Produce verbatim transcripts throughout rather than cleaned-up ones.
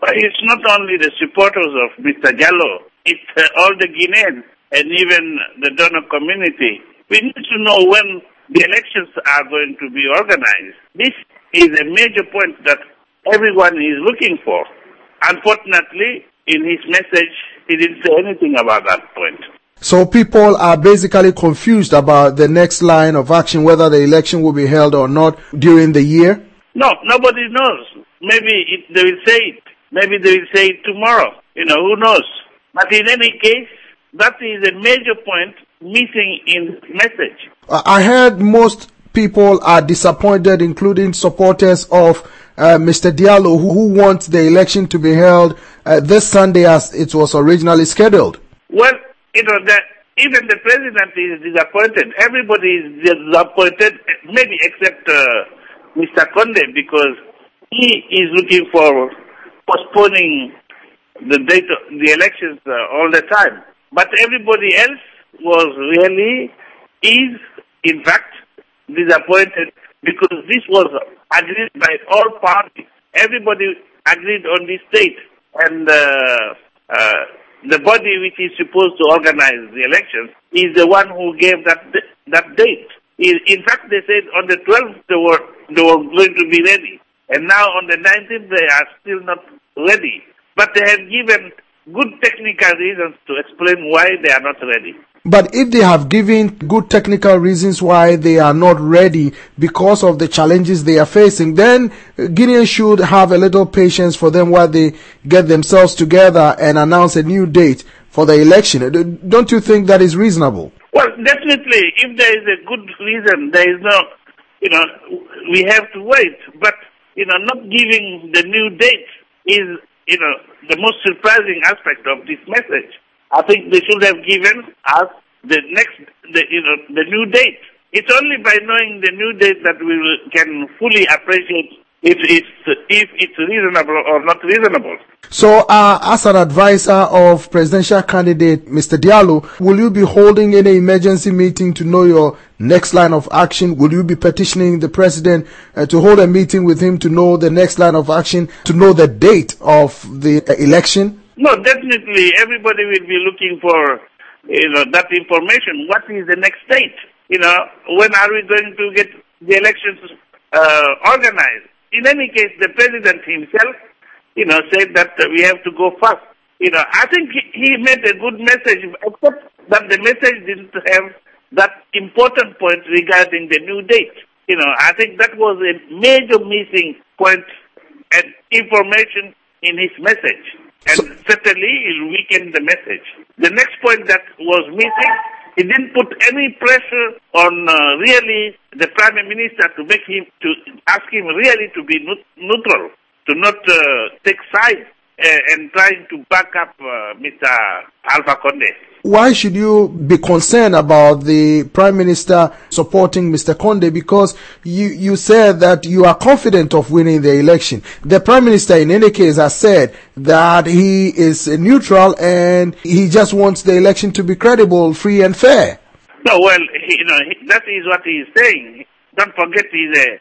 But it's not only the supporters of Mister Diallo, it's uh, all the Guineans and even the donor community. We need to know when the elections are going to be organized. This is a major point that everyone is looking for. Unfortunately, in his message, he didn't say anything about that point. So people are basically confused about the next line of action, whether the election will be held or not during the year? No, nobody knows. Maybe it, they will say it. Maybe they will say it tomorrow. You know, who knows? But in any case, that is a major point missing in the message. I heard most people are disappointed, including supporters of uh, Mister Diallo, who, who want the election to be held uh, this Sunday as it was originally scheduled. Well, you know, the, even the president is disappointed. Everybody is disappointed, maybe except uh, Mister Conde, because he is looking for postponing the date of the elections uh, all the time. But everybody else was really, is, in fact, disappointed because this was agreed by all parties. Everybody agreed on this date. And uh, uh, the body which is supposed to organize the elections is the one who gave that that date. In fact, they said on the twelfth they were, they were going to be ready. And now on the nineteenth they are still not ready. But they have given good technical reasons to explain why they are not ready. But if they have given good technical reasons why they are not ready because of the challenges they are facing, then Guineans should have a little patience for them while they get themselves together and announce a new date for the election. Don't you think that is reasonable? Well, definitely. If there is a good reason, there is no, you know, we have to wait. But, you know, not giving the new date is, you know, the most surprising aspect of this message. I think they should have given us the next, the, you know, the new date. It's only by knowing the new date that we will, can fully appreciate if it's if it's reasonable or not reasonable. So, uh, as an advisor of presidential candidate Mister Diallo, will you be holding any emergency meeting to know your next line of action? Will you be petitioning the president uh, to hold a meeting with him to know the next line of action, to know the date of the uh, election? No, definitely. Everybody will be looking for, you know, that information. What is the next date? You know, when are we going to get the elections uh, organized? In any case, the president himself, you know, said that uh, we have to go fast. You know, I think he, he made a good message, except that the message didn't have that important point regarding the new date. You know, I think that was a major missing point and information in his message. And so, certainly it weakened the message. The next point that was missing, he didn't put any pressure on uh, really the Prime Minister to make him, to ask him really to be neutral, to not uh, take sides uh, and trying to back up uh, Mister Alpha Conde. Why should you be concerned about the Prime Minister supporting Mister Conde? Because you, you said that you are confident of winning the election. The Prime Minister, in any case, has said that he is neutral and he just wants the election to be credible, free and fair. No, well, you know, that is what he is saying. Don't forget he's a,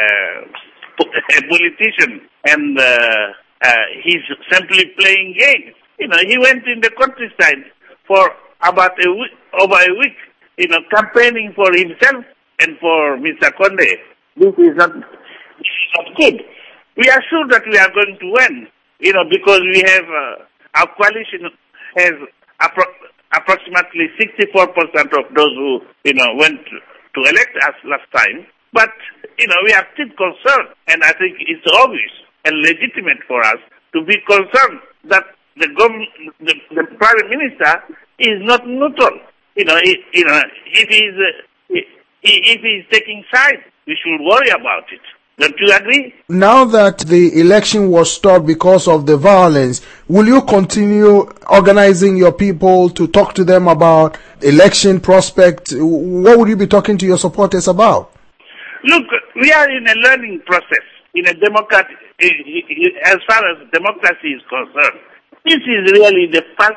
uh, a politician and uh, uh, he's simply playing games. You know, he went in the countryside for about a week, over a week, you know, campaigning for himself and for Mister Conde. This is not, this is not good. We are sure that we are going to win, you know, because we have, uh, our coalition has appro- approximately sixty-four percent of those who, you know, went to, to elect us last time. But, you know, we are still concerned, and I think it's obvious and legitimate for us to be concerned that the government, the, the Prime Minister is not neutral. You know, he, you know, if he's uh, if he's taking sides, we should worry about it. Don't you agree? Now that the election was stopped because of the violence, will you continue organizing your people to talk to them about election prospect? What would you be talking to your supporters about? Look, we are in a learning process, in a democratic, as far as democracy is concerned. This is really the first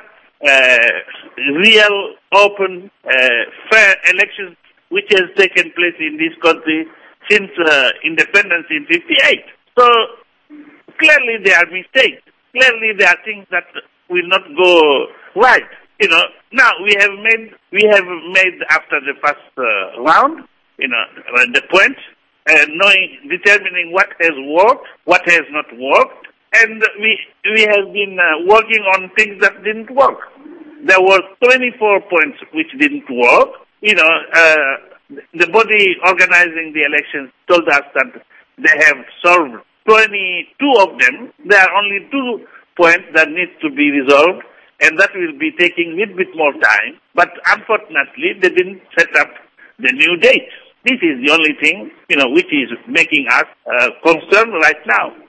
uh, real, open, uh, fair election which has taken place in this country since uh, independence in fifty-eight. So, clearly there are mistakes. clearly there are things that will not go right. You know, now we have made, we have made after the first uh, round, you know, uh, the point, uh, knowing, determining what has worked, what has not worked, and we we have been uh, working on things that didn't work. There were twenty-four points which didn't work. You know, uh, the body organizing the elections told us that they have solved twenty-two of them. There are only two points that need to be resolved, and that will be taking a little bit more time. But unfortunately, they didn't set up the new date. This is the only thing, you know, which is making us uh, concerned right now.